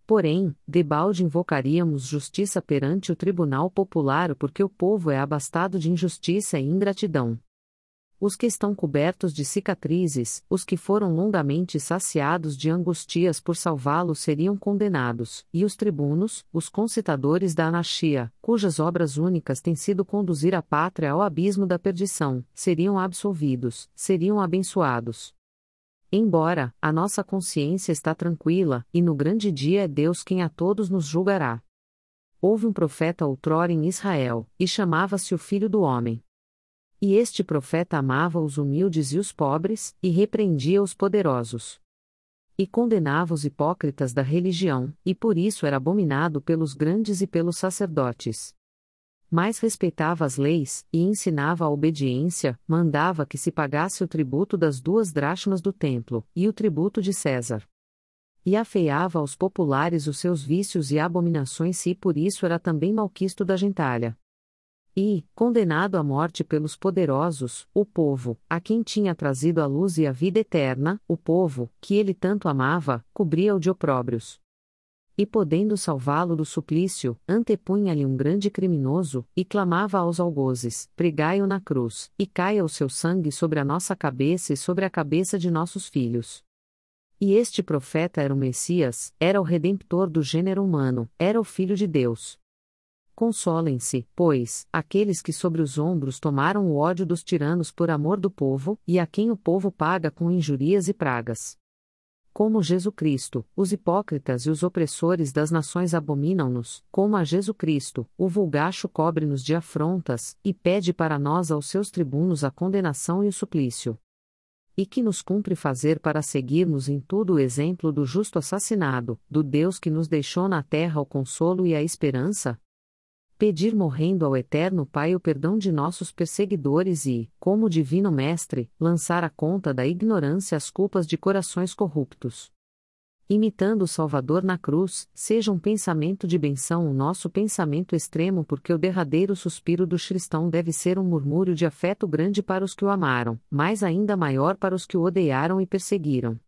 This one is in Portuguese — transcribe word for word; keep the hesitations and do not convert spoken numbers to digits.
Porém, debalde invocaríamos justiça perante o tribunal popular porque o povo é abastado de injustiça e ingratidão. Os que estão cobertos de cicatrizes, os que foram longamente saciados de angustias por salvá-lo seriam condenados, e os tribunos, os concitadores da anarquia, cujas obras únicas têm sido conduzir a pátria ao abismo da perdição, seriam absolvidos, seriam abençoados. Embora, a nossa consciência está tranquila, e no grande dia é Deus quem a todos nos julgará. Houve um profeta outrora em Israel, e chamava-se o Filho do Homem. E este profeta amava os humildes e os pobres, e repreendia os poderosos. E condenava os hipócritas da religião, e por isso era abominado pelos grandes e pelos sacerdotes. Mas respeitava as leis, e ensinava a obediência, mandava que se pagasse o tributo das duas dracmas do templo, e o tributo de César. E afeiava aos populares os seus vícios e abominações e por isso era também malquisto da gentalha. E, condenado à morte pelos poderosos, o povo, a quem tinha trazido a luz e a vida eterna, o povo, que ele tanto amava, cobria-o de opróbrios. E podendo salvá-lo do suplício, antepunha-lhe um grande criminoso, e clamava aos algozes, pregai-o na cruz, e caia o seu sangue sobre a nossa cabeça e sobre a cabeça de nossos filhos. E este profeta era o Messias, era o Redemptor do gênero humano, era o Filho de Deus. Consolem-se, pois, aqueles que sobre os ombros tomaram o ódio dos tiranos por amor do povo, e a quem o povo paga com injúrias e pragas. Como Jesus Cristo, os hipócritas e os opressores das nações abominam-nos, como a Jesus Cristo, o vulgacho cobre-nos de afrontas, e pede para nós aos seus tribunos a condenação e o suplício. E que nos cumpre fazer para seguirmos em tudo o exemplo do justo assassinado, do Deus que nos deixou na terra o consolo e a esperança? Pedir morrendo ao Eterno Pai o perdão de nossos perseguidores e, como Divino Mestre, lançar à conta da ignorância as culpas de corações corruptos. Imitando o Salvador na cruz, seja um pensamento de benção o nosso pensamento extremo porque o derradeiro suspiro do cristão deve ser um murmúrio de afeto grande para os que o amaram, mas ainda maior para os que o odiaram e perseguiram.